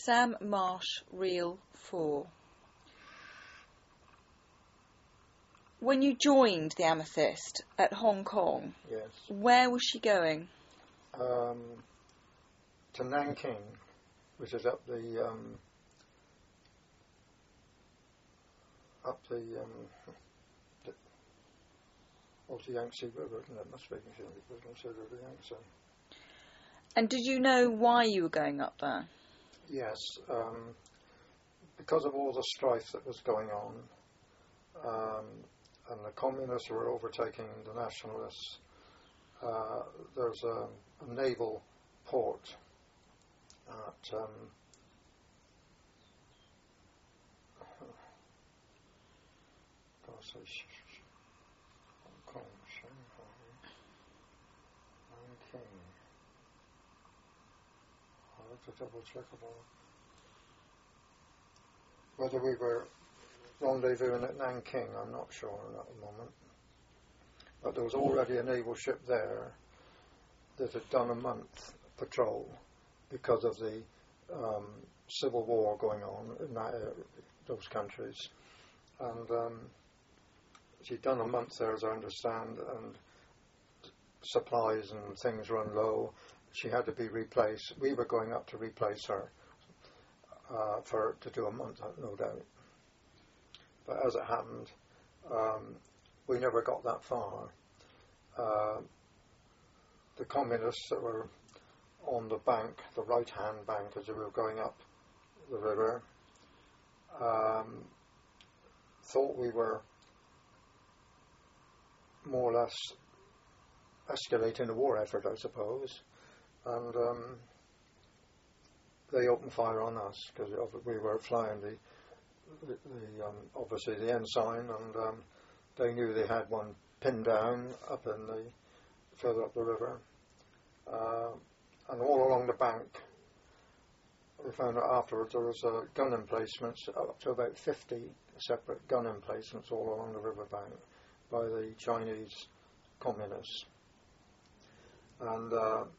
Sam Marsh, Reel 4. When you joined the Amethyst at Hong Kong, yes, where was she going? To Nanking, which is up the Yangtze River, isn't it? Must be considered the Yangtze. And did you know why you were going up there? Yes, because of all the strife that was going on, and the communists were overtaking the nationalists. There's a naval port at Hong Kong, Shanghai, Nanking. I'll have to double check about whether we were rendezvousing at Nanking. I'm not sure at the moment. But there was already a naval ship there that had done a month patrol because of the civil war going on in those countries. And she'd done a month there, as I understand, and supplies and things run low. She had to be replaced. We were going up to replace her to do a month, no doubt. But as it happened, we never got that far. The communists that were on the bank, the right-hand bank as we were going up the river, thought we were more or less escalating a war effort, I suppose, and they opened fire on us because we were flying obviously the ensign, and they knew they had one pinned down up further up the river, and all along the bank. We found out afterwards there was gun emplacements, up to about 50 separate gun emplacements all along the riverbank by the Chinese communists. And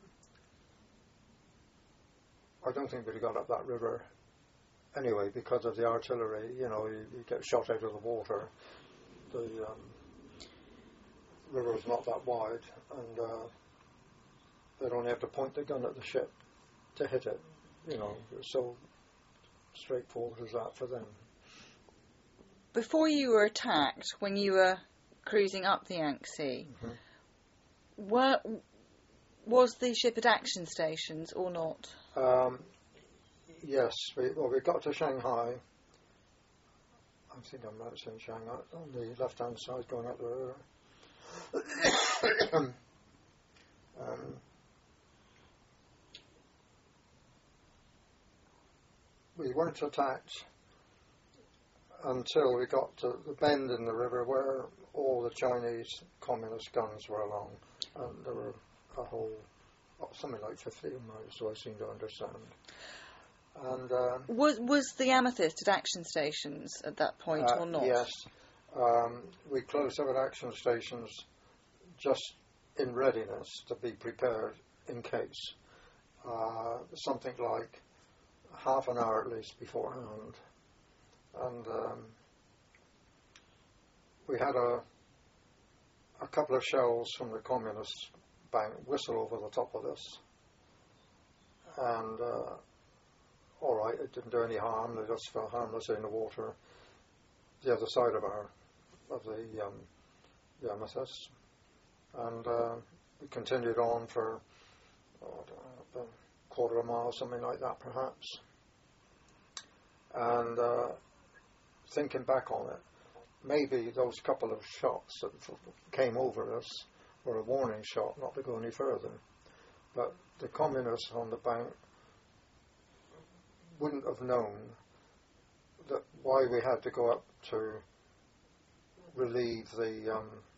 I don't think we'd got up that river anyway because of the artillery. You know, you get shot out of the water. The river was not that wide, and they'd only have to point the gun at the ship to hit it. You know, it was so straightforward as that for them. Before you were attacked, when you were cruising up the Yangtze, was the ship at action stations or not? Yes, we got to Shanghai. I think I might have seen Shanghai on the left-hand side going up the river. We weren't attacked until we got to the bend in the river where all the Chinese communist guns were along, and there were something like 50 of them, so I seem to understand. And was the Amethyst at action stations at that point or not? Yes, we closed up at action stations just in readiness to be prepared in case. Something like half an hour at least beforehand, and we had a couple of shells from the communist bank whistle over the top of us, and all right, it didn't do any harm. They just fell harmless in the water the other side of the Amethyst, and we continued on for a quarter of a mile, something like that perhaps. And thinking back on it, maybe those couple of shots that came over us were a warning shot not to go any further. But the communists on the bank wouldn't have known that why we had to go up to relieve the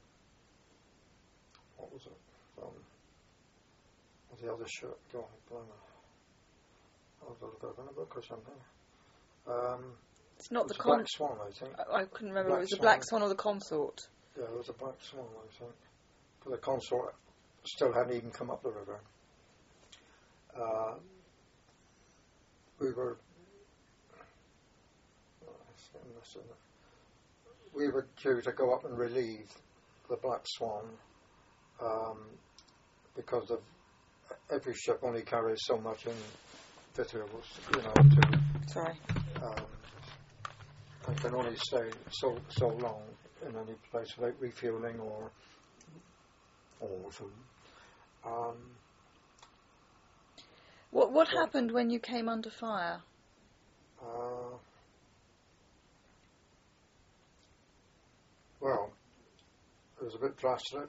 what was it? The other ship. Go on, blimey. I was a bit of a book or something. It's not the Black Swan, I think. I couldn't remember. It was the Black Swan or the Consort. Yeah, it was a Black Swan, I think. But the Consort still hadn't even come up the river. We were We were due to go up and relieve the Black Swan because of every ship only carries so much in victuals, Sorry. And can only stay so long in any place without refuelling or food. What happened when you came under fire? Well, it was a bit drastic.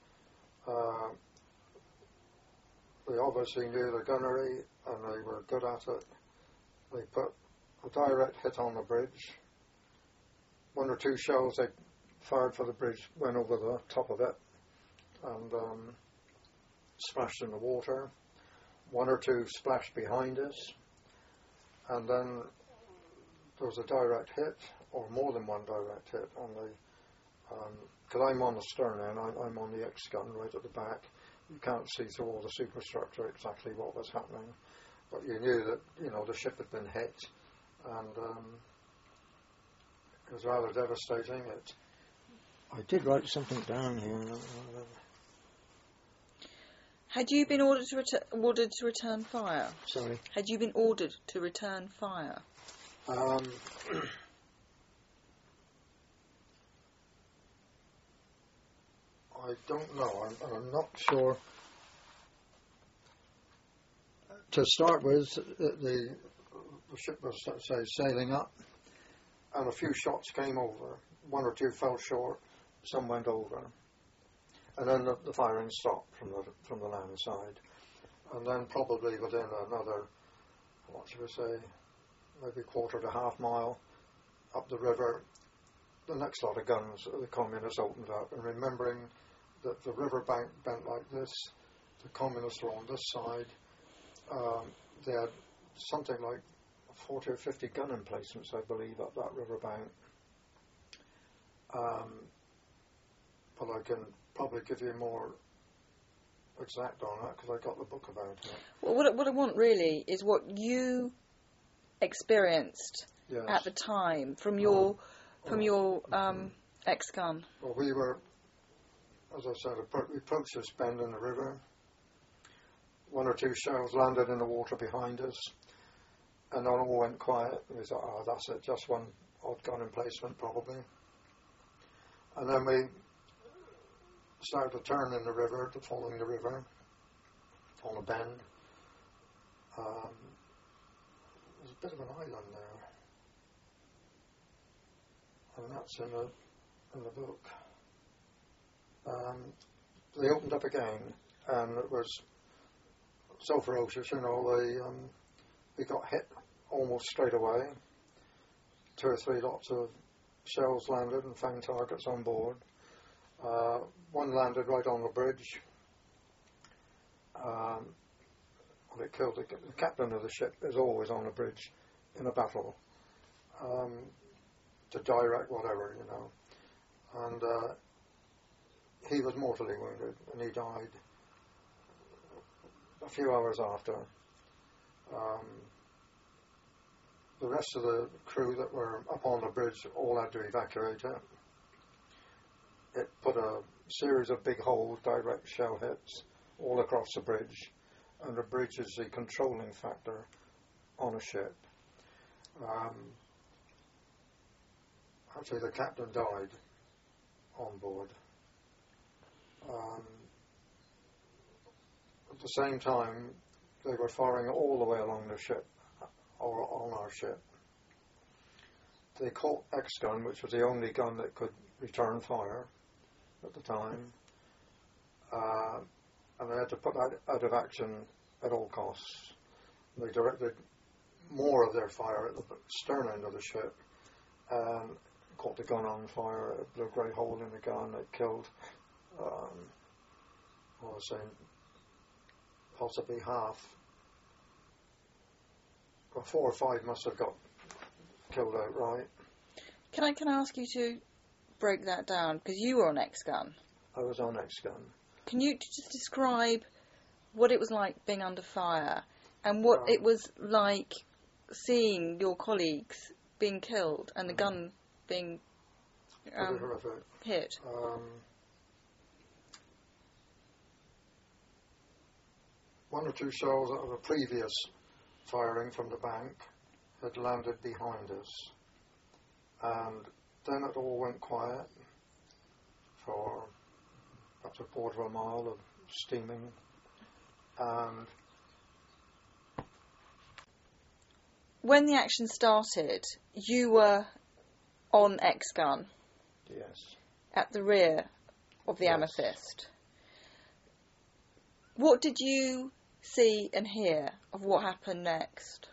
We obviously knew the gunnery and they were good at it. They put a direct hit on the bridge. One or two shells they fired for the bridge went over the top of it and splashed in the water. One or two splashed behind us, and then there was a direct hit, or more than one direct hit on the. Because I'm on the stern end, I'm on the X-gun right at the back. You can't see through all the superstructure exactly what was happening, but you knew that the ship had been hit, and it was rather devastating. I did write something down here. Had you been ordered to return fire? Sorry. Had you been ordered to return fire? I don't know. I'm not sure. To start with, the ship was, say, sailing up, and a few shots came over. One or two fell short, some went over, and then the firing stopped from the land side. And then probably within another, what should we say, maybe quarter to half mile up the river, the next lot of guns the communists opened up. And remembering that the river bank bent like this, the communists were on this side. They had something like 40 or 50 gun emplacements, I believe, up that river bank. But I can probably give you more exact on that because I got the book about it. Well, what I want really is what you experienced at the time from your X-gun. Well, we were, as I said, we approached this bend in the river. One or two shells landed in the water behind us, and then all went quiet. We thought, oh, that's it, just one odd gun emplacement probably. And then we started to turn in the river, following the river, on a bend. There's a bit of an island there, and that's in the book. They opened up again, and it was so ferocious, we got hit almost straight away. 2 or 3 lots of shells landed and found targets on board. One landed right on the bridge. It killed the captain of the ship is always on the bridge in a battle to direct whatever, And he was mortally wounded and he died a few hours after. The rest of the crew that were up on the bridge all had to evacuate it. It put a series of big holes, direct shell hits, all across the bridge, and the bridge is the controlling factor on a ship. Actually, the captain died on board. At the same time, they were firing all the way along the ship, or on our ship. They caught X-gun, which was the only gun that could return fire at the time, and they had to put that out of action at all costs. They directed more of their fire at the stern end of the ship, and caught the gun on fire. It blew a great hole in the gun. It killed, I was saying, possibly half. Well, 4 or 5 must have got killed outright. Can I ask you to break that down? Because you were on X-gun. I was on X-gun. Can you just describe what it was like being under fire and what it was like seeing your colleagues being killed and the gun being hit. One or two shells out of a previous firing from the bank had landed behind us, and then it all went quiet for perhaps a quarter of a mile of steaming, and when the action started, you were on X-Gun. Yes. At the rear of the Amethyst. What did you see and hear of what happened next?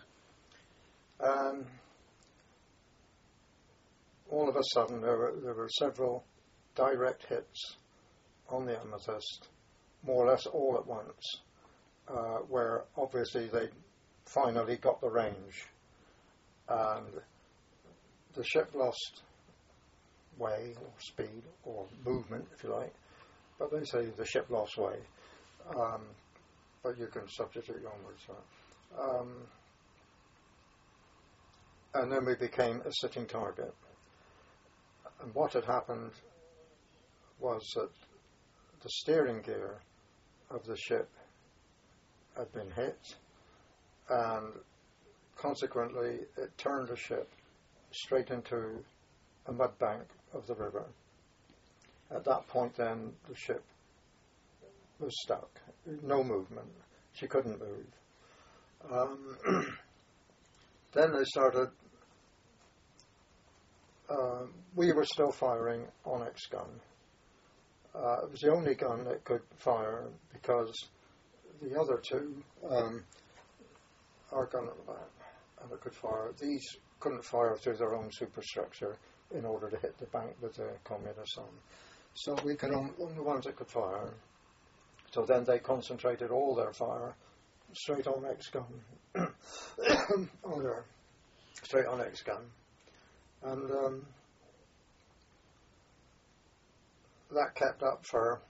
All of a sudden there were several direct hits on the Amethyst, more or less all at once, where obviously they finally got the range, and the ship lost way or speed or movement, if you like, but they say the ship lost way, but you can substitute your own words for that. And then we became a sitting target. And what had happened was that the steering gear of the ship had been hit, and consequently it turned the ship straight into a mud bank of the river. At that point then the ship was stuck, no movement, she couldn't move. Then they started, we were still firing on X-Gun. It was the only gun that could fire because the other two, our gun at the back, and it could fire. These couldn't fire through their own superstructure in order to hit the bank with the communists on. So we could only the ones that could fire. So then they concentrated all their fire straight on X-Gun, straight on X-Gun, and that kept up for,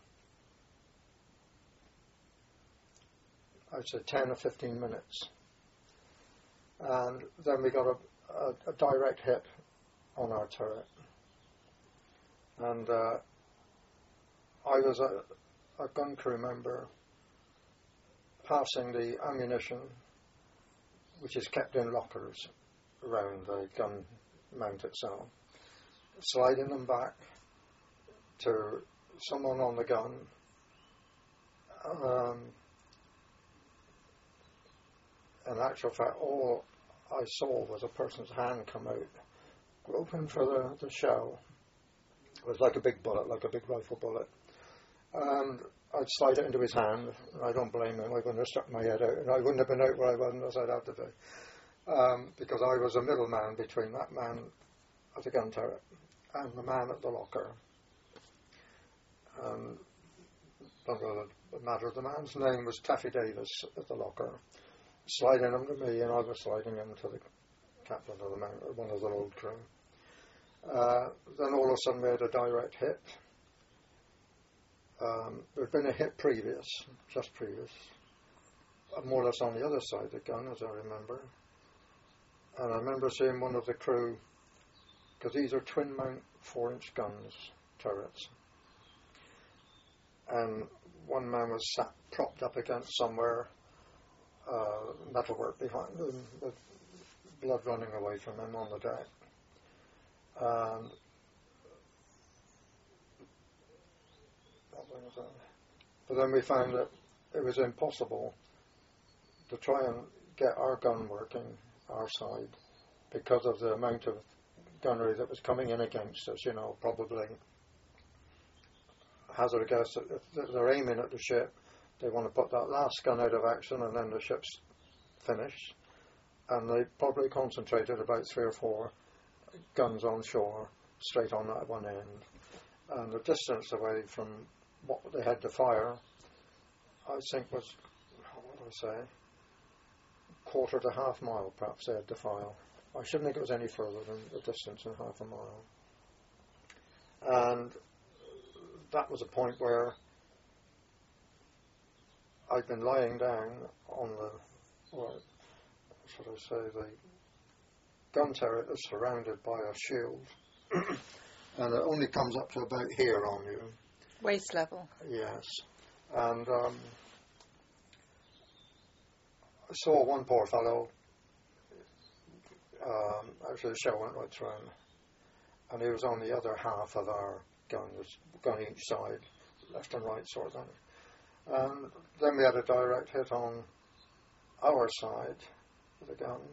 I'd say, 10 or 15 minutes. And then we got a direct hit on our turret. And I was a gun crew member passing the ammunition, which is kept in lockers around the gun mount itself, sliding them back to someone on the gun. In actual fact, all I saw was a person's hand come out, groping for the shell. It was like a big bullet, like a big rifle bullet. And I'd slide it into his hand. I don't blame him. I wouldn't have stuck my head out, and I wouldn't have been out where I was unless I'd had to be. Because I was a middleman between that man at the gun turret and the man at the locker. Don't know the matter. The man's name was Taffy Davis at the locker, sliding him to me, and I was sliding him to the captain of the mount, or one of the old crew. Then all of a sudden we had a direct hit. There'd been a hit just previous, more or less on the other side of the gun, as I remember. And I remember seeing one of the crew, because these are twin mount 4-inch guns, turrets. And one man was sat propped up against somewhere, metalwork behind him, with blood running away from him on the deck. And but then we found that it was impossible to try and get our gun working, our side, because of the amount of gunnery that was coming in against us. Probably, hazard a guess, if they're aiming at the ship, they want to put that last gun out of action and then the ship's finished. And they probably concentrated about 3 or 4 guns on shore, straight on that one end. And the distance away from what they had to fire, I think was, what do I say, quarter to half mile perhaps they had to fire. I shouldn't think it was any further than the distance in half a mile. And that was a point where I'd been lying down on the, what should I say, gun turret is surrounded by a shield, and it only comes up to about here on you. Waist level. Yes. And I saw one poor fellow, actually the shell went right through him, and he was on the other half of our gun each side, left and right sort of thing. And then we had a direct hit on our side of the gun.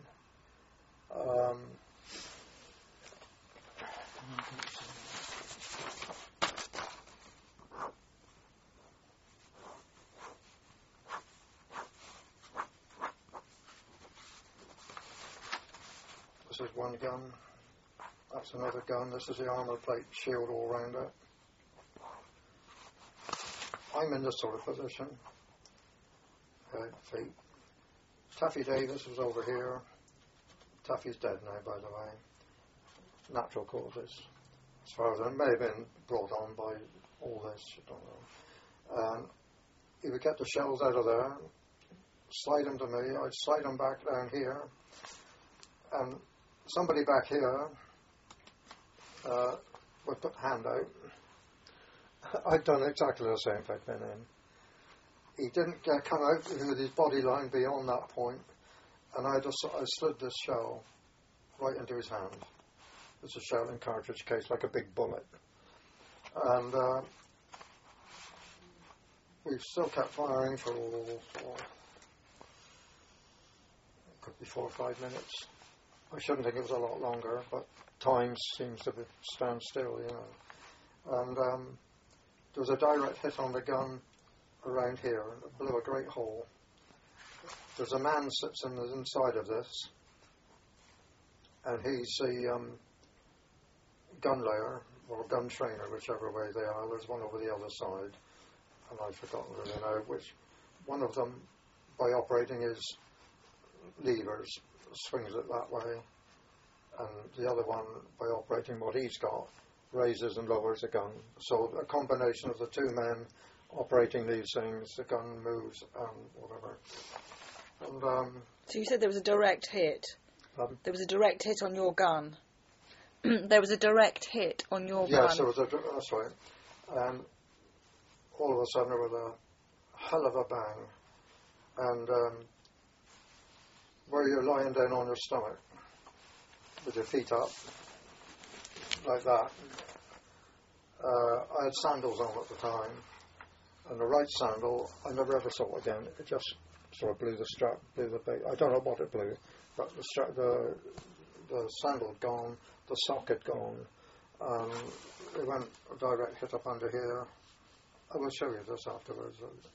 This is one gun. That's another gun. This is the armour plate shield all round it. I'm in this sort of position. Feet. Taffy Davis was over here. Taffy's dead now, by the way. Natural causes. As far as it may have been brought on by all this, I don't know. He would get the shells out of there, slide them to me, I'd slide them back down here, and somebody back here would put a hand out. I'd done exactly the same if I'd been in. He didn't come out with his body line beyond that point, and I slid this shell right into his hand. It's a shell and cartridge case, like a big bullet. And we've still kept firing for could be 4 or 5 minutes. I shouldn't think it was a lot longer, but time seems to stand still, you know. And there was a direct hit on the gun around here, and it blew a great hole. There's a man sits in the inside of this, and he's the gun layer, or gun trainer, whichever way they are. There's one over the other side, and I've forgotten really now which. One of them, by operating his levers, swings it that way, and the other one, by operating what he's got, raises and lowers the gun. So a combination of the two men operating these things, the gun moves and whatever. And so you said there was a direct hit. There was a direct hit on your gun. There was a direct hit on your gun. Yes, that's right. And all of a sudden there was a hell of a bang. And where you're lying down on your stomach, with your feet up, like that. I had sandals on at the time, and the right sandal I never ever saw again. It just sort of blew the strap, blew the bait. I don't know what it blew, but the sandal had gone, the sock had gone. It went a direct hit up under here. I will show you this afterwards.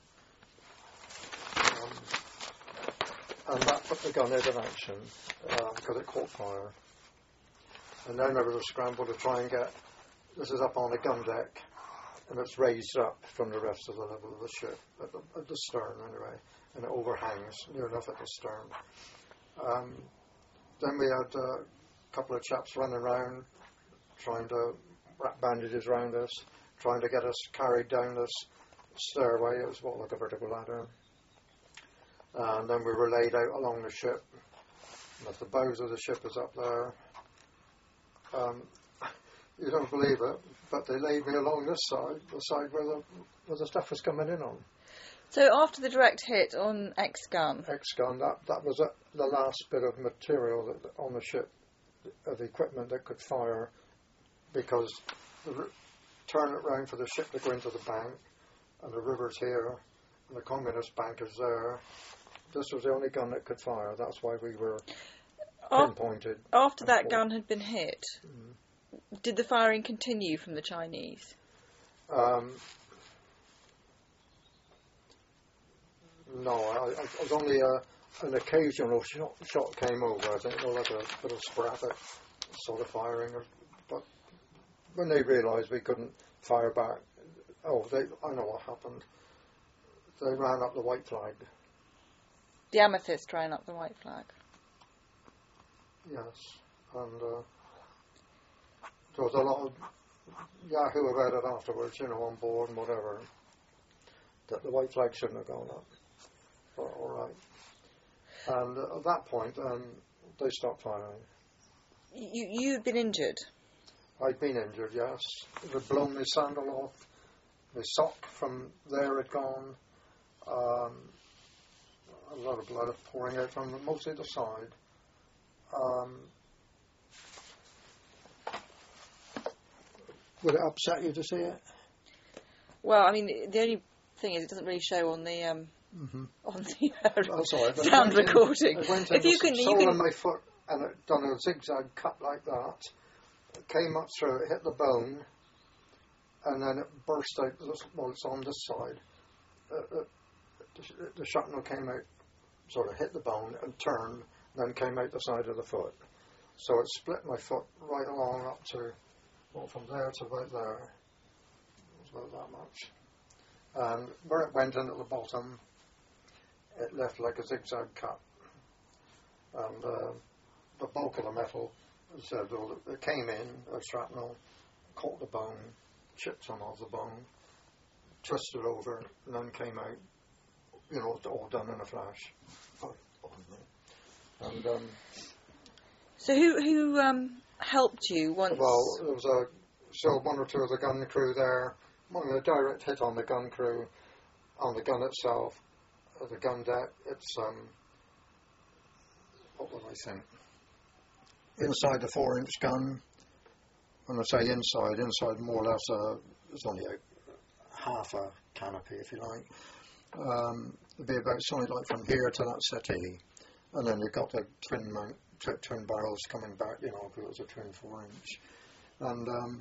And that put the gun out of action because it caught fire. And then there was a scramble to try and get. This is up on the gun deck, and it's raised up from the rest of the level of the ship, at the stern anyway, and it overhangs near enough at the stern. Then we had a couple of chaps running around, trying to wrap bandages around us, trying to get us carried down this stairway. It was what, like a vertical ladder. And then we were laid out along the ship. And the bows of the ship is up there. You don't believe it, but they laid me along this side, the side where the stuff was coming in on. So after the direct hit on X-Gun, that was the last bit of material on the ship, of equipment that could fire, because turn it round for the ship to go into the bank, and the river's here, and the communist bank is there. This was the only gun that could fire. That's why we were pinpointed. After that gun had been hit, did the firing continue from the Chinese? No, I was only an occasional shot came over. I think like a little sporadic sort of firing. But when they realised we couldn't fire back, I know what happened. They ran up the white flag. The Amethyst ran up the white flag. Yes, and there was a lot of yahoo about it afterwards, on board and whatever, that the white flag shouldn't have gone up. But all right. And at that point, they stopped firing. you'd been injured? I'd been injured, yes. They'd blown my sandal off. My sock from there had gone. A lot of blood pouring out from mostly the side. Would it upset you to see it? Well, I mean, the only thing is it doesn't really show on the on the sound recording. It went in the sole of my foot and it done a zigzag cut like that. It came up through it, hit the bone, and then it burst out. Well, it's on this side. The shrapnel came out, sort of hit the bone and turned, and then came out the side of the foot. So it split my foot right along up to, well, from there to about there. It was about that much. And where it went in at the bottom, it left like a zigzag cut. And the bulk of the metal, as I said, it came in, a shrapnel, caught the bone, chipped some of the bone, twisted over, and then came out. You know, all done in a flash. And so who helped you once? Well, there was one or two of the gun crew there. One of the direct hit on the gun crew, on the gun itself, the gun deck. It's what would I think? Inside the 4-inch gun. When I say inside more or less it's only half a canopy, if you like. It'd be about something like from here to that settee, and then you've got the twin barrels coming back, you know, because it was a twin 4-inch, and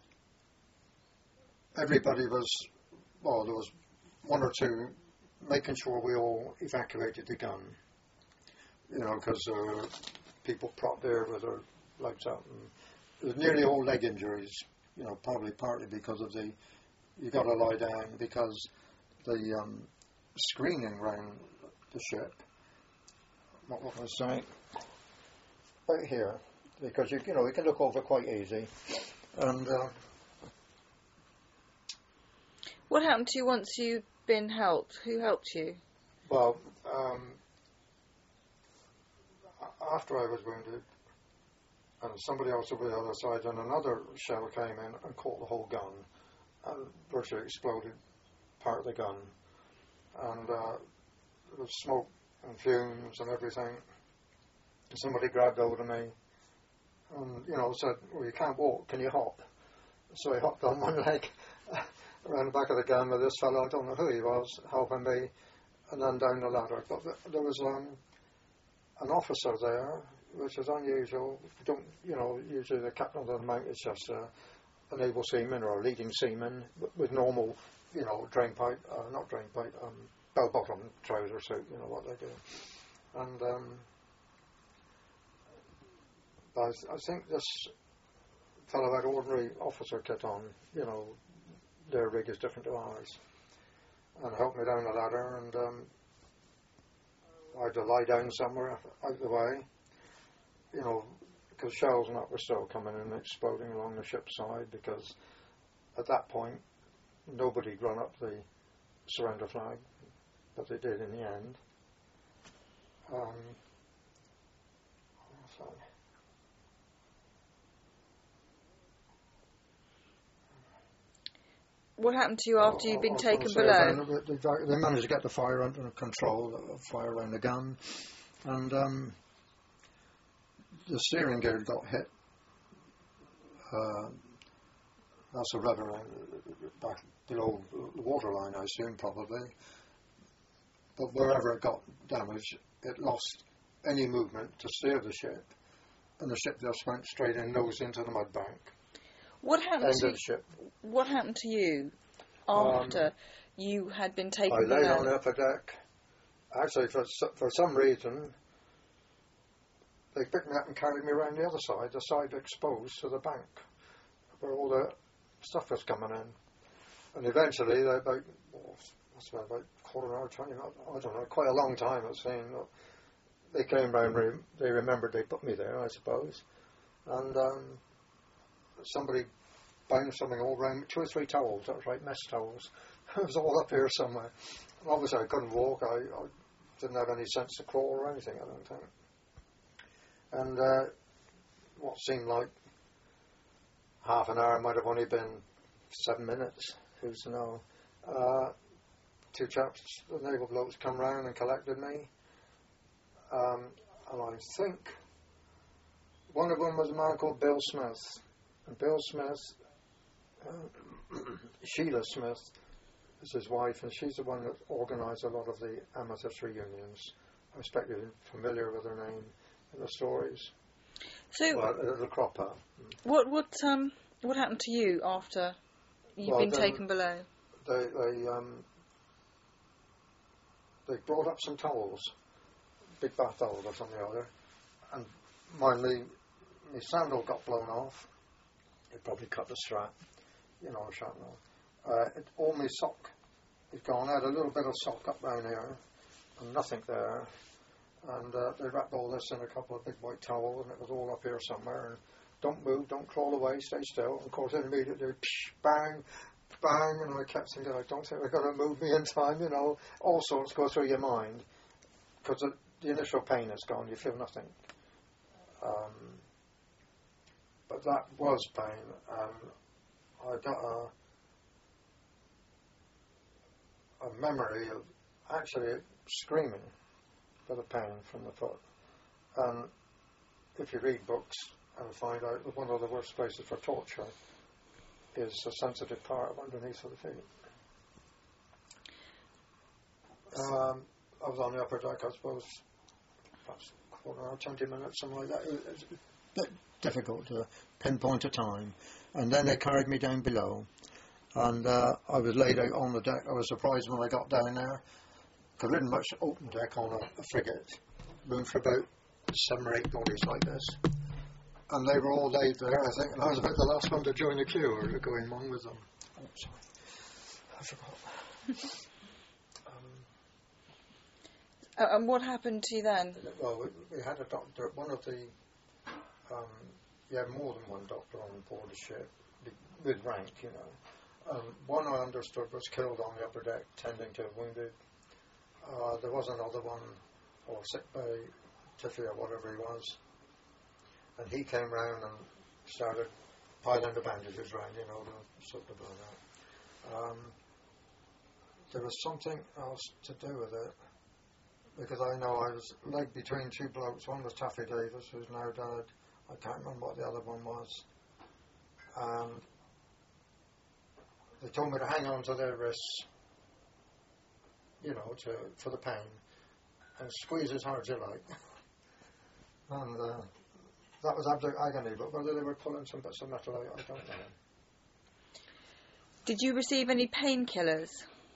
everybody was, well, there was one or two making sure we all evacuated the gun, you know, because people propped there with their legs up, and it was nearly all leg injuries, you know, probably partly because of you got to lie down because the screening around the ship, what was I saying? Right here, because you know, you can look over quite easy. And what happened to you once you'd been helped? Who helped you? Well, after I was wounded, and somebody else over the other side, and another shell came in and caught the whole gun, and virtually exploded part of the gun. And there was smoke and fumes and everything. And somebody grabbed hold of me and, you know, said, well, you can't walk, can you hop? So I hopped on one leg around the back of the gun with this fellow, I don't know who he was, helping me, and then down the ladder. But there was an officer there, which is unusual. Usually the captain of the mount is just an able seaman or a leading seaman with normal, you know, bell-bottom trouser suit, you know what they do. And I think this fellow had ordinary officer kit on, you know, their rig is different to ours, and helped me down the ladder, and I had to lie down somewhere out of the way, you know, because shells and that were still coming in and exploding along the ship's side, because at that point nobody had run up the surrender flag, but they did in the end. What happened to you after you'd been taken below? They managed to get the fire under control, the fire around the gun, and the steering gear got hit. That's a rudder line back below the waterline, I assume, probably. But wherever it got damaged, it lost any movement to steer the ship, and the ship just went straight in, nose into the mud bank. What happened to you after you had been taken below? I lay on the upper deck. Actually, for some reason, they picked me up and carried me around the other side, the side exposed to the bank, where all the stuff was coming in. And eventually, about quarter of an hour, 20 minutes, I don't know, quite a long time it seemed. They came round, they remembered they put me there, I suppose. And somebody bound something all round, 2 or 3 towels, that was right, mess towels. It was all up here somewhere. And obviously I couldn't walk, I didn't have any sense to crawl or anything, I don't think. And what seemed like half an hour might have only been 7 minutes. Who's to know? Two chaps, the naval blokes, come round and collected me. And I think one of them was a man called Bill Smith. And Bill Smith, Sheila Smith is his wife, and she's the one that organised a lot of the amethyst reunions. I expect you're familiar with her name in the stories. So, the cropper. What happened to you after you've been taken below? They brought up some towels, big bath towels or something or other, and my sandal got blown off. It probably cut the strap, shrapnel. All my sock had gone. I had a little bit of sock up down here, and nothing there. And they wrapped all this in a couple of big white towels, and it was all up here somewhere. And don't move, don't crawl away, stay still. And of course, immediately, bang, bang, and I kept thinking, I don't think they're going to move me in time, all sorts go through your mind. Because the initial pain is gone, you feel nothing. But that was pain, and I got a memory of actually screaming for the pain from the foot. And if you read books and find out that one of the worst places for torture is the sensitive part underneath of the feet. I was on the upper deck, I suppose, perhaps a quarter hour, 20 minutes, something like that. It was a bit difficult to pinpoint a time. And then they carried me down below, and I was laid out on the deck. I was surprised when I got down there, because there isn't much open deck on a frigate. Room for about 7 or 8 bodies like this. And they were all laid there, I think, and I was about the last one to join the queue or to go in one with them. Oh, sorry. I forgot. And what happened to you then? Well, we had a doctor, one of the, you had more than one doctor on board the ship, with rank, one I understood was killed on the upper deck, tending to a wounded. There was another one, or sick bay, Tiffy or whatever he was. And he came round and started piling the bandages round, to sort of that. There was something else to do with it, because I know I was laid between 2 blokes. One was Taffy Davis, who's now dead. I can't remember what the other one was. And they told me to hang on to their wrists, for the pain, and squeeze as hard as you like. And that was absolute agony, but whether they were pulling some bits of metal out, I don't know. Did you receive any painkillers?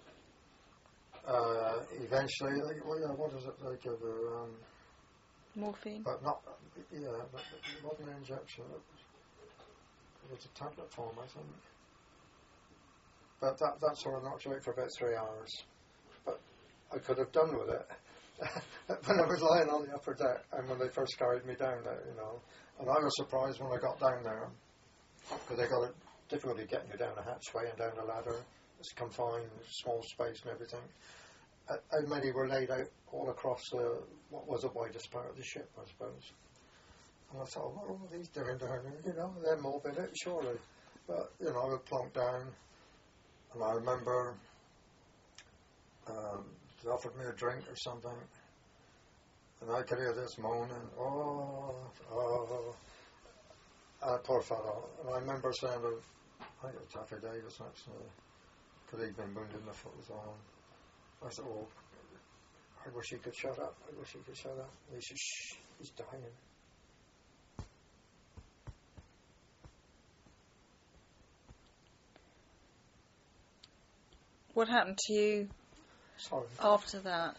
Eventually, what is it they give her? Morphine? But not, but it wasn't an injection, it was a tablet form, I think. But that sort of knocked you out for about 3 hours. But I could have done with it when I was lying on the upper deck and when they first carried me down there, And I was surprised when I got down there, because they got a difficulty getting you down the hatchway and down the ladder. It's confined, small space and everything. How many were laid out all across what was the widest part of the ship, I suppose. And I thought, what are all these doing down there? They're morbid, surely. But, I would plonk down, and I remember they offered me a drink or something, and I could hear this moaning, poor fellow. And I remember saying to, I think it was Taffy Davis actually, because he'd been wounded in the foot as well. I thought, I wish he could shut up. And he said, shh, he's dying. What happened to you after that?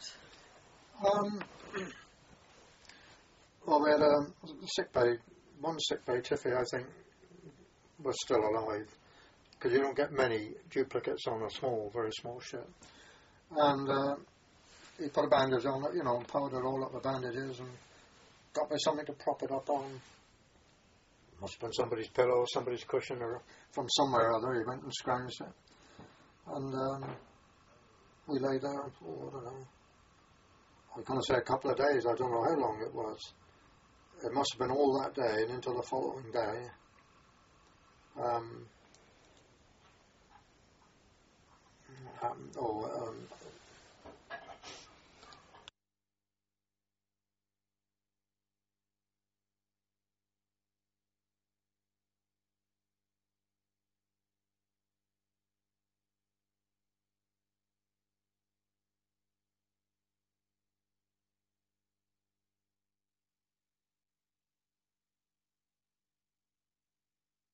Well, we had a sick bay. One sick bay, Tiffy, I think, was still alive, because you don't get many duplicates on a very small ship. And he put a bandage on it, powdered all up the bandages and got me something to prop it up on. Must have been somebody's pillow, somebody's cushion, or from somewhere or other. He went and scrounged it. And we lay there, I don't know. I was going to say a couple of days, I don't know how long it was. it must have been all that day and into the following day.